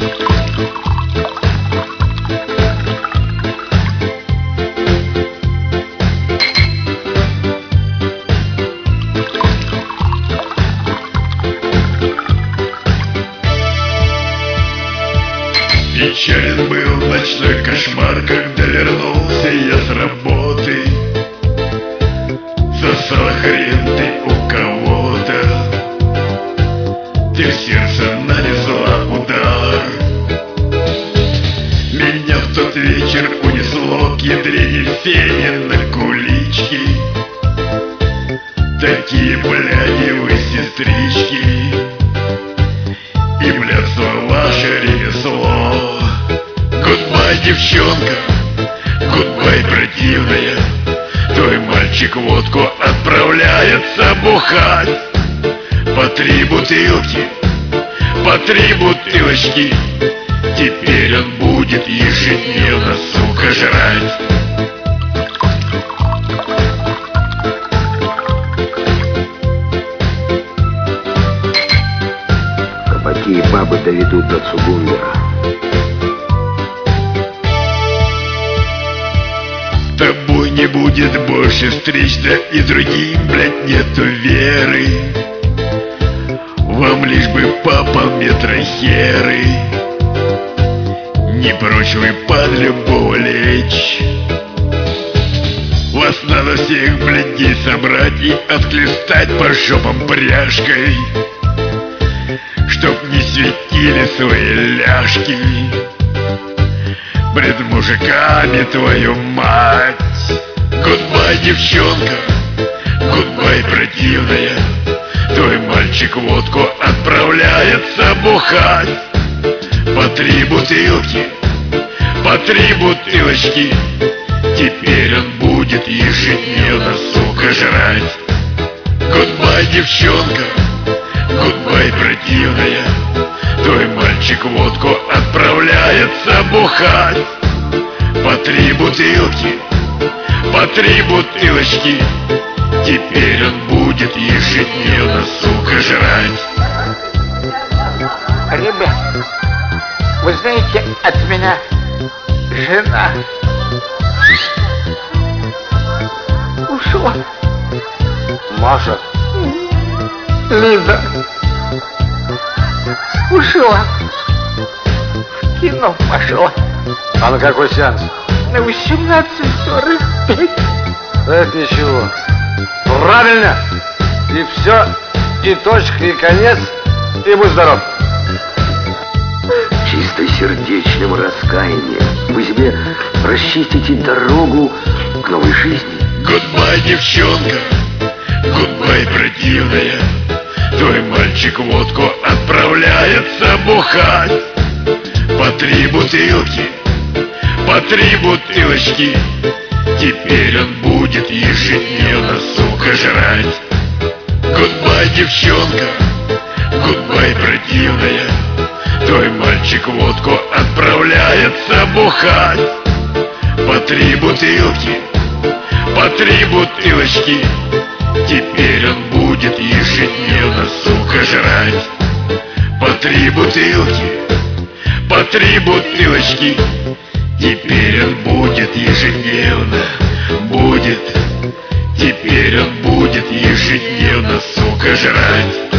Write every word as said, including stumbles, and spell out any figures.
Печален был ночной кошмар, когда вернулся я с работы. Сосала хрен ты у кого-то, ты в сердце нанесла удар. Меня в тот вечер унесло к ядрене фене на кулички. Такие, бляди, вы сестрички, и блядство ваше ремесло. Гудбай, девчонка, гудбай, противная, твой мальчик водку отправляется бухать. По три бутылки, по три бутылочки, теперь он будет ежедневно, сука, жрать. Кабаки и бабы доведут до Цугундера. С тобой не будет больше встреч, да и другим, блядь, нету веры. Вам лишь бы папа метрохеры, не прочь вы под любого лечь. Вас надо всех, блядей, собрать и отхлестать по жопам пряжкой, чтоб не светили свои ляжки пред мужиками, твою мать. Гудбай, девчонка, гудбай, противная, твой мальчик водку отправляется бухать. По три бутылки, по три бутылочки, теперь он будет ежедневно, сука, жрать. Гудбай, девчонка, гудбай, противная, твой мальчик водку отправляется бухать. По три бутылки, по три бутылочки, теперь он будет ежедневно, сука, жрать. Ребят, вы знаете, от меня жена ушла. Маша, Лиза ушла. В кино пошла. а на какой сеанс? На восемнадцать сорок пять. Это ничего. Правильно. И все, и точка, и конец, и будь здоров. Чистосердечным раскаянием вы себе расчистите дорогу к новой жизни. Гудбай, девчонка, гудбай, противная, твой мальчик водку отправляется бухать. По три бутылки, по три бутылочки, теперь он будет ежедневно, сука, жрать. Гудбай, девчонка, гудбай, противная, твой мальчик водку отправляется бухать. По три бутылки, по три бутылочки, теперь он будет ежедневно, сука, жрать. По три бутылки, по три бутылочки, теперь он будет ежедневно, будет, теперь он будет ежедневно, сука, жрать.